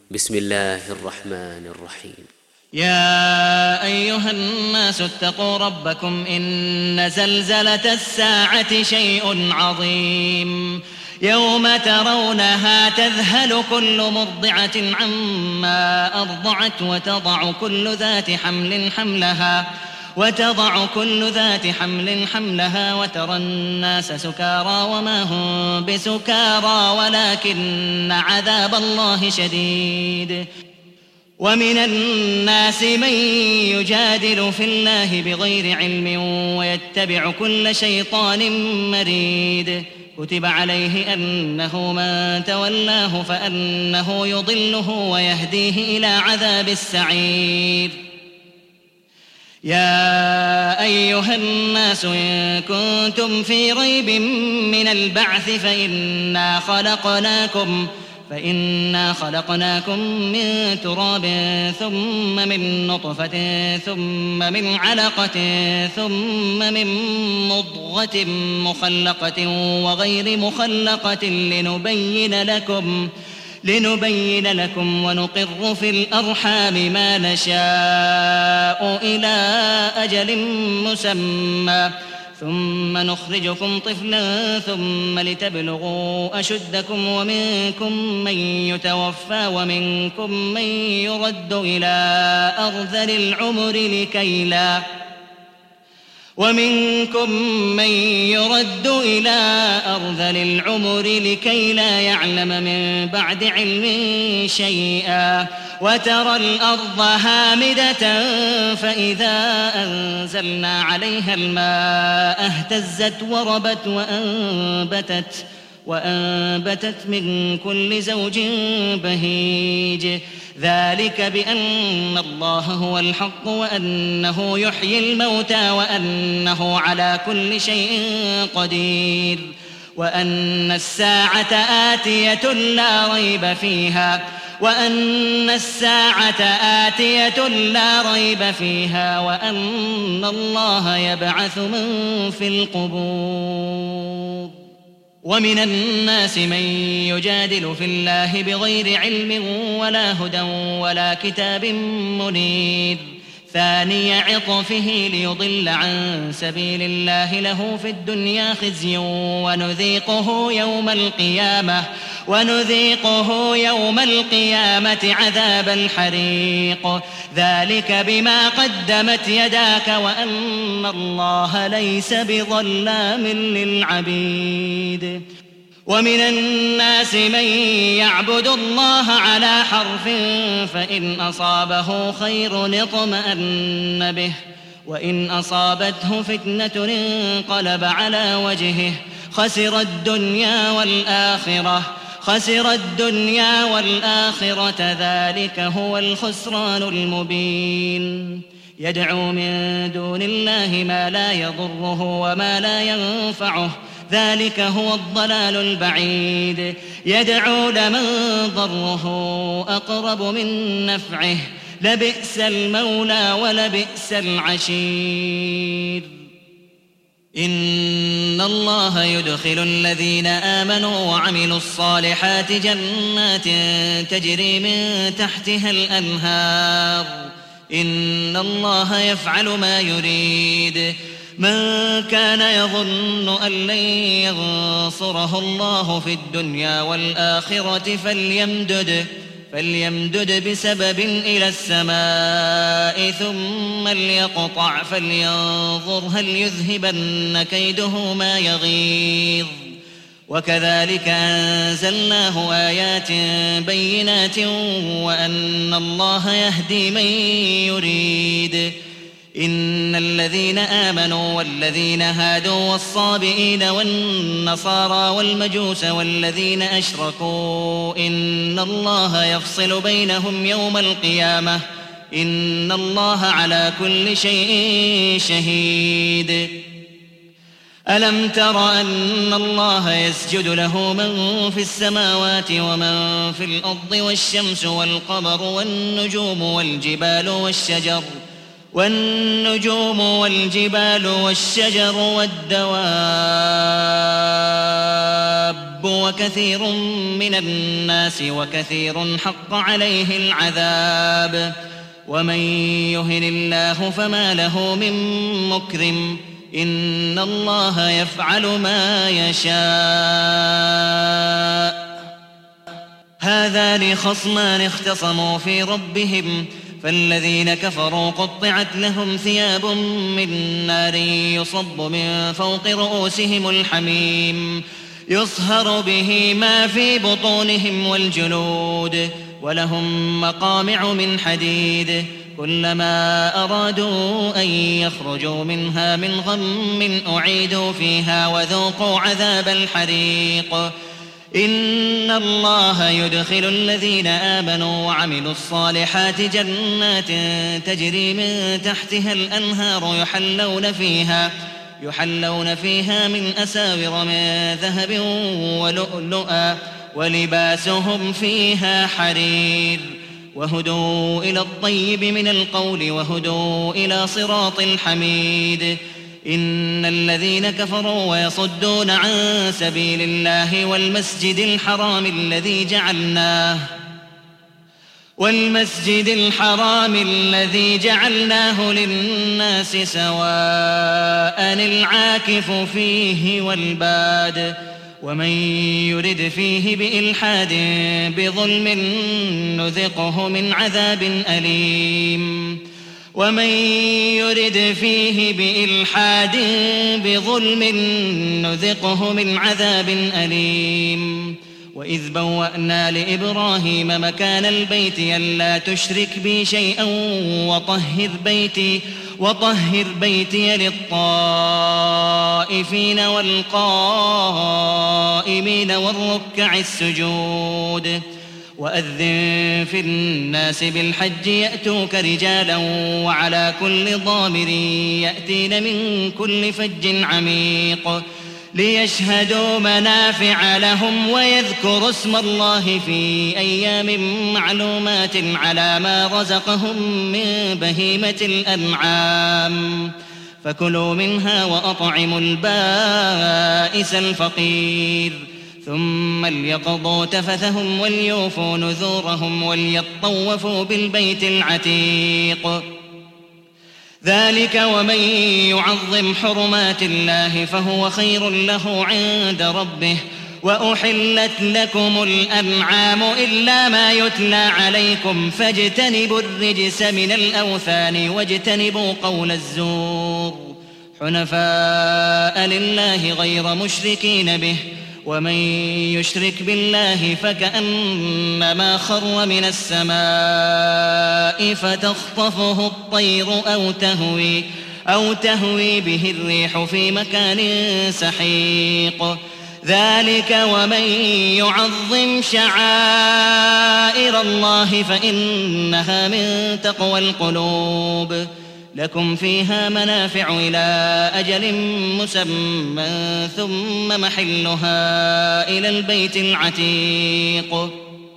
بسم الله الرحمن الرحيم. يا أيها الناس اتقوا ربكم إن زلزلة الساعة شيء عظيم يوم ترونها تذهل كل مرضعة عما أرضعت وتضع كل ذات حمل حملها وترى الناس سكارى وما هم بسكارى ولكن عذاب الله شديد. ومن الناس من يجادل في الله بغير علم ويتبع كل شيطان مريد. كتب عليه أنه من تولاه فأنه يضله ويهديه إلى عذاب السعير. يا أيها الناس إن كنتم في ريب من البعث فإنا خلقناكم من تراب ثم من نطفة ثم من علقة ثم من مضغة مخلقة وغير مخلقة لنبين لكم ونقر في الأرحام ما نشاء إلى أجل مسمى ثم نخرجكم طفلا ثم لتبلغوا أشدكم ومنكم من يتوفى ومنكم من يرد إلى أرذل العمر لكي لا يعلم من بعد علم شيئا. وترى الأرض هامدة فإذا أنزلنا عليها الماء اهتزت وربت وأنبتت من كل زوج بهيج. ذلك بأن الله هو الحق وأنه يحيي الموتى وأنه على كل شيء قدير وأن الساعة آتية لا ريب فيها وأن الله يبعث من في القبور. ومن الناس من يجادل في الله بغير علم ولا هدى ولا كتاب منير. ثاني عطفه ليضل عن سبيل الله له في الدنيا خزي ونذيقه يوم القيامة عذاب الحريق. ذلك بما قدمت يداك وأن الله ليس بظلام للعبيد. ومن الناس من يعبد الله على حرف فإن أصابه خير اطمأن به وإن أصابته فتنة انقلب على وجهه خسر الدنيا والآخرة ذلك هو الخسران المبين. يدعو من دون الله ما لا يضره وما لا ينفعه ذلك هو الضلال البعيد. يدعو لمن ضره أقرب من نفعه لبئس المولى ولبئس العشير. إن الله يدخل الذين آمنوا وعملوا الصالحات جنات تجري من تحتها الأنهار. إن الله يفعل ما يريد. من كان يظن أن لن ينصره الله في الدنيا والآخرة فليمدد بسبب إلى السماء ثم ليقطع فلينظر هل يذهبن كيده ما يغيظ. وكذلك أنزلناه آيات بينات وأن الله يهدي من يريد. إن الذين آمنوا والذين هادوا والصابئين والنصارى والمجوس والذين أشركوا إن الله يفصل بينهم يوم القيامة إن الله على كل شيء شهيد. ألم تر أن الله يسجد له من في السماوات ومن في الأرض والشمس والقمر والنجوم والجبال والشجر والدواب وكثير من الناس وكثير حق عليه العذاب ومن يهن الله فما له من مكرم إن الله يفعل ما يشاء. هذان خصمان اختصموا في ربهم فالذين كفروا قطعت لهم ثياب من نار يصب من فوق رؤوسهم الحميم يصهر به ما في بطونهم والجلود ولهم مقامع من حديد كلما أرادوا أن يخرجوا منها من غم أعيدوا فيها وذوقوا عذاب الحريق. إن الله يدخل الذين آمنوا وعملوا الصالحات جنات تجري من تحتها الأنهار يحلون فيها من أساور من ذهب ولؤلؤا ولباسهم فيها حرير وهدوا إلى الطيب من القول وهدوا إلى صراط الحميد. إن الذين كفروا ويصدون عن سبيل الله والمسجد الحرام الذي جعلناه للناس سواء العاكف فيه والباد ومن يرد فيه بإلحاد بظلم نذقه من عذاب أليم. ومن يرد فيه بإلحاد بظلم نذقه من عذاب أليم. وإذ بوأنا لإبراهيم مكان البيت ألا تشرك بي شيئا وطهر بيتي للطائفين والقائمين والركع السجود. وأذن في الناس بالحج يأتوك رجالا وعلى كل ضامر يأتين من كل فج عميق ليشهدوا منافع لهم ويذكروا اسم الله في أيام معلومات على ما رزقهم من بهيمة الأنعام فكلوا منها وأطعموا البائس الفقير ثم ليقضوا تفثهم وليوفوا نذورهم وليطوفوا بالبيت العتيق. ذلك ومن يعظم حرمات الله فهو خير له عند ربه. وأحلت لكم الأنعام إلا ما يتلى عليكم فاجتنبوا الرجس من الأوثان واجتنبوا قول الزور حنفاء لله غير مشركين به. ومن يشرك بالله فكأنما خر من السماء فتخطفه الطير أو تهوي به الريح في مكان سحيق. ذلك ومن يعظم شعائر الله فإنها من تقوى القلوب. لكم فيها منافع إلى أجل مسمى ثم محلها إلى البيت العتيق.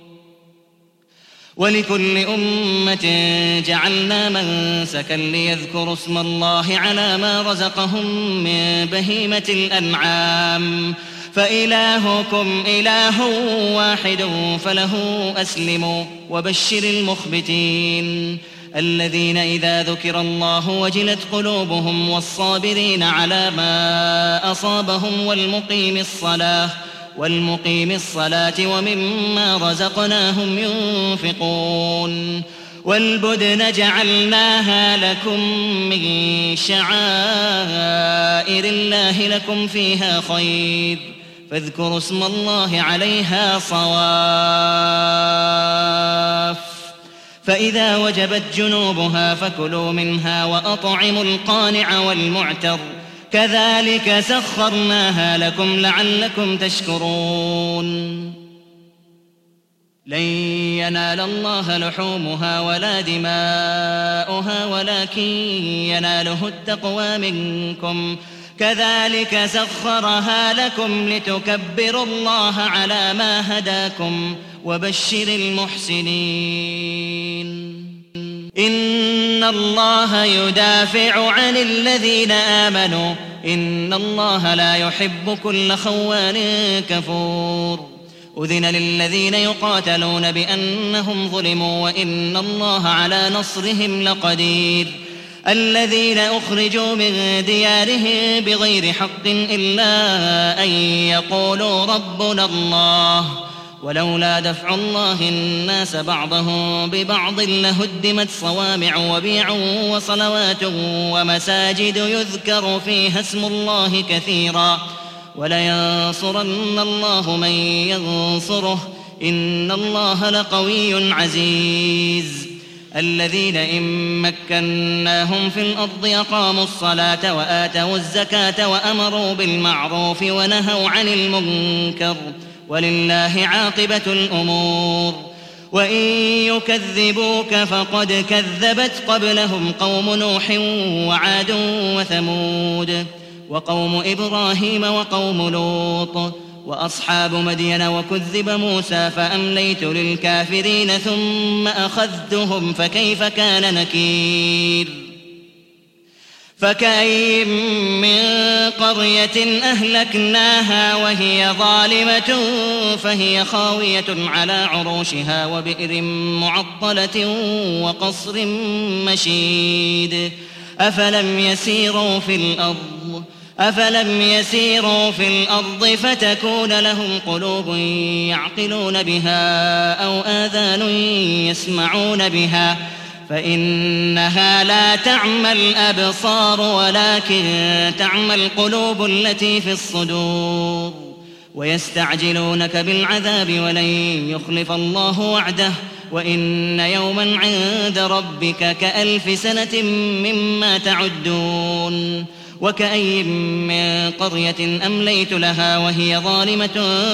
ولكل أمة جعلنا منسكا ليذكروا اسم الله على ما رزقهم من بهيمة الأنعام فإلهكم إله واحد فله أسلموا. وبشر المخبتين الذين إذا ذكر الله وجلت قلوبهم والصابرين على ما أصابهم والمقيم الصلاة ومما رزقناهم ينفقون. والبدن جعلناها لكم من شعائر الله لكم فيها خير فاذكروا اسم الله عليها صواف. فإذا وجبت جنوبها فكلوا منها وأطعموا القانع والمعتر كذلك سخرناها لكم لعلكم تشكرون. لن ينال الله لحومها ولا دماؤها ولكن يناله التقوى منكم كذلك سخرها لكم لتكبروا الله على ما هداكم وبشر المحسنين. إن الله يدافع عن الذين آمنوا إن الله لا يحب كل خوان كفور أذن للذين يقاتلون بأنهم ظلموا وإن الله على نصرهم لقدير الذين أخرجوا من ديارهم بغير حق إلا أن يقولوا ربنا الله ولولا دفع الله الناس بعضهم ببعض لهدمت صوامع وبيع وصلوات ومساجد يذكر فيها اسم الله كثيرا ولينصرن الله من ينصره إن الله لقوي عزيز الذين إن مكناهم في الأرض أقاموا الصلاة وآتوا الزكاة وأمروا بالمعروف ونهوا عن المنكر ولله عاقبة الأمور وإن يكذبوك فقد كذبت قبلهم قوم نوح وعاد وثمود وقوم إبراهيم وقوم لوط وأصحاب مدين وكذب موسى فأمليت للكافرين ثم أخذتهم فكيف كان نكير فكأين من قرية أهلكناها وهي ظالمة فهي خاوية على عروشها وبئر معطلة وقصر مشيد أفلم يسيروا في الأرض فتكون لهم قلوب يعقلون بها أو آذان يسمعون بها فإنها لا تعمى الأبصار ولكن تعمى القلوب التي في الصدور ويستعجلونك بالعذاب ولن يخلف الله وعده وإن يوما عند ربك كألف سنة مما تعدون وكأين من قرية أمليت لها وهي ظالمة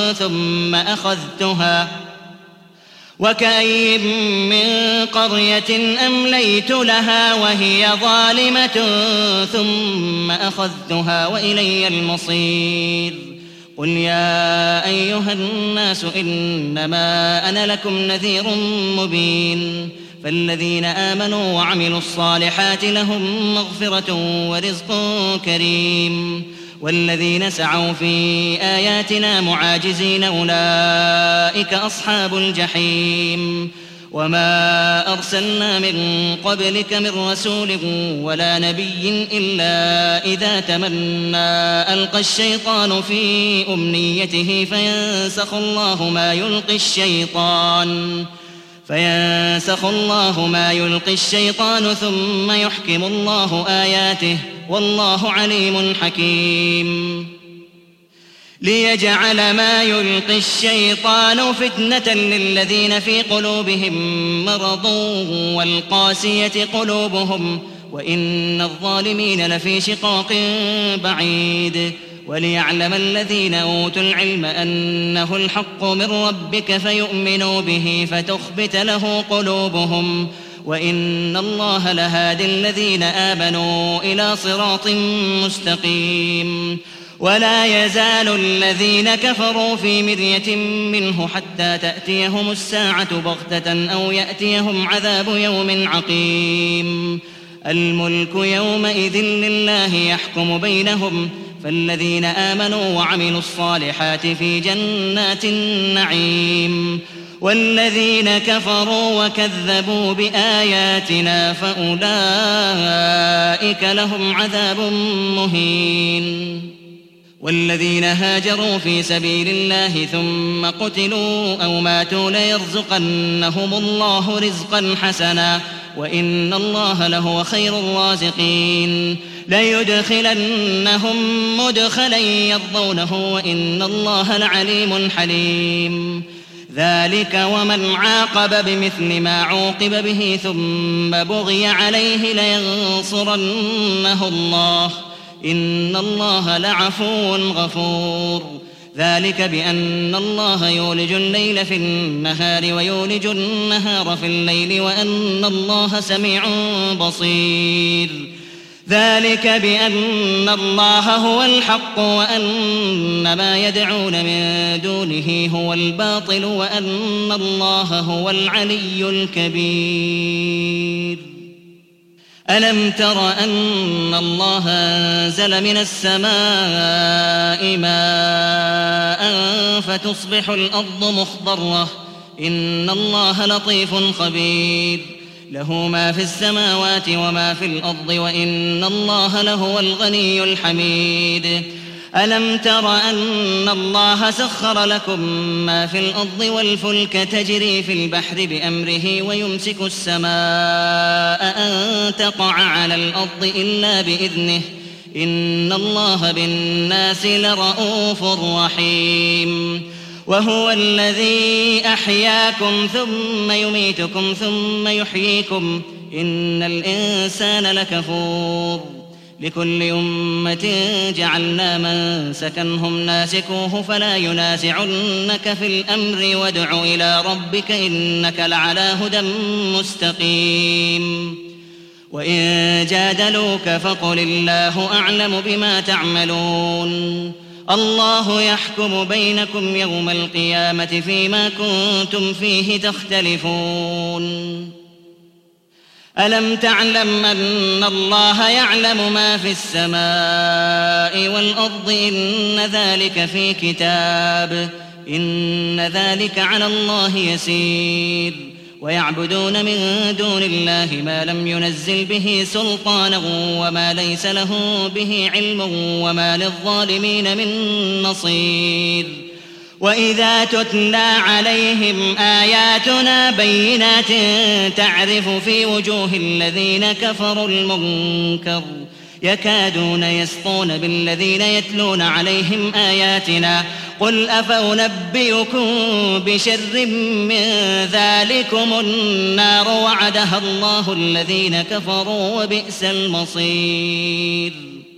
ثم أخذتها وإلي المصير قل يا أيها الناس إنما أنا لكم نذير مبين فالذين آمنوا وعملوا الصالحات لهم مغفرة ورزق كريم والذين سعوا في آياتنا معاجزين أولئك أصحاب الجحيم وما أرسلنا من قبلك من رسول ولا نبي إلا إذا تمنى ألقى الشيطان في أمنيته فينسخ الله ما يلقي الشيطان ثم يحكم الله آياته والله عليم حكيم ليجعل ما يلقي الشيطان فتنة للذين في قلوبهم مرض والقاسية قلوبهم وإن الظالمين لفي شقاق بعيد وليعلم الذين أوتوا العلم أنه الحق من ربك فيؤمنوا به فتخبت له قلوبهم وإن الله لهادي الذين آمنوا إلى صراط مستقيم ولا يزال الذين كفروا في مرية منه حتى تأتيهم الساعة بغتة أو يأتيهم عذاب يوم عقيم الملك يومئذ لله يحكم بينهم فالذين آمنوا وعملوا الصالحات في جنات النعيم والذين كفروا وكذبوا بآياتنا فأولئك لهم عذاب مهين والذين هاجروا في سبيل الله ثم قتلوا أو ماتوا ليرزقنهم الله رزقا حسنا وإن الله لهو خير الرازقين ليدخلنهم مدخلا يرضونه وإن الله لعليم حليم ذلك ومن عاقب بمثل ما عوقب به ثم بغي عليه لينصرنه الله إن الله لعفو غفور ذلك بأن الله يولج الليل في النهار ويولج النهار في الليل وأن الله سميع بصير ذلك بأن الله هو الحق وأن ما يدعون من دونه هو الباطل وأن الله هو العلي الكبير ألم تر أن الله أنزل من السماء ماء فتصبح الأرض مخضرة إن الله لطيف خبير له ما في السماوات وما في الأرض وإن الله لهو الغني الحميد ألم تر أن الله سخر لكم ما في الأرض والفلك تجري في البحر بأمره ويمسك السماء أن تقع على الأرض إلا بإذنه إن الله بالناس لرءوف رحيم وهو الذي أحياكم ثم يميتكم ثم يحييكم إن الإنسان لكفور لكل أمة جعلنا منسكا هم ناسكوه فلا ينازعنك في الأمر وادع إلى ربك إنك لعلى هدى مستقيم وإن جادلوك فقل الله أعلم بما تعملون الله يحكم بينكم يوم القيامة فيما كنتم فيه تختلفون ألم تعلم أن الله يعلم ما في السماء والأرض إن ذلك في كتاب إن ذلك على الله يسير ويعبدون من دون الله ما لم ينزل به سلطانا وما ليس له به علم وما للظالمين من نصير وإذا تتلى عليهم آياتنا بينات تعرف في وجوه الذين كفروا المنكر يكادون يسطون بالذين يتلون عليهم آياتنا قل أفأنبئكم بشر من ذلكم النار وعدها الله الذين كفروا وبئس المصير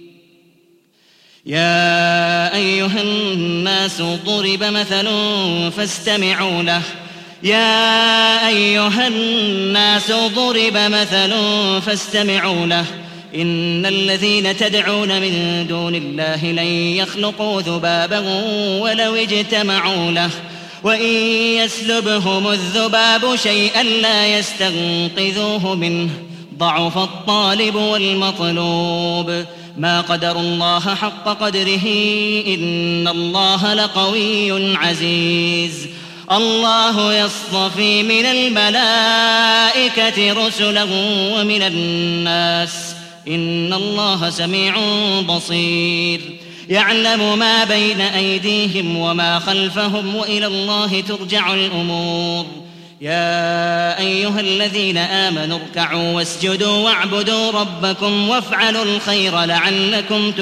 يا أيها الناس ضرب مثل فاستمعوا له يا أيها الناس ضرب مثل فاستمعوا له إن الذين تدعون من دون الله لن يخلقوا ذبابا ولو اجتمعوا له وإن يسلبهم الذباب شيئا لا يستنقذوه منه ضعف الطالب والمطلوب ما قدروا الله حق قدره إن الله لقوي عزيز الله يصطفي من الملائكة رسلا ومن الناس إن الله سميع بصير يعلم ما بين أيديهم وما خلفهم وإلى الله ترجع الأمور يا أيها الذين آمنوا اركعوا واسجدوا واعبدوا ربكم وافعلوا الخير لعلكم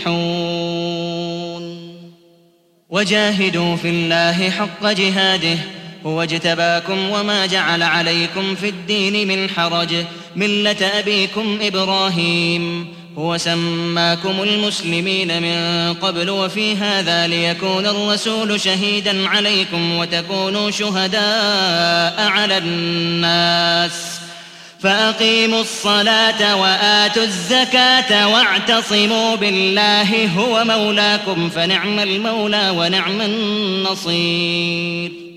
تفلحون وجاهدوا في الله حق جهاده هو اجتباكم وما جعل عليكم في الدين من حرج ملة أبيكم إبراهيم هو سماكم المسلمين من قبل وفي هذا ليكون الرسول شهيدا عليكم وتكونوا شهداء على الناس فأقيموا الصلاة وآتوا الزكاة واعتصموا بالله هو مولاكم فنعم المولى ونعم النصير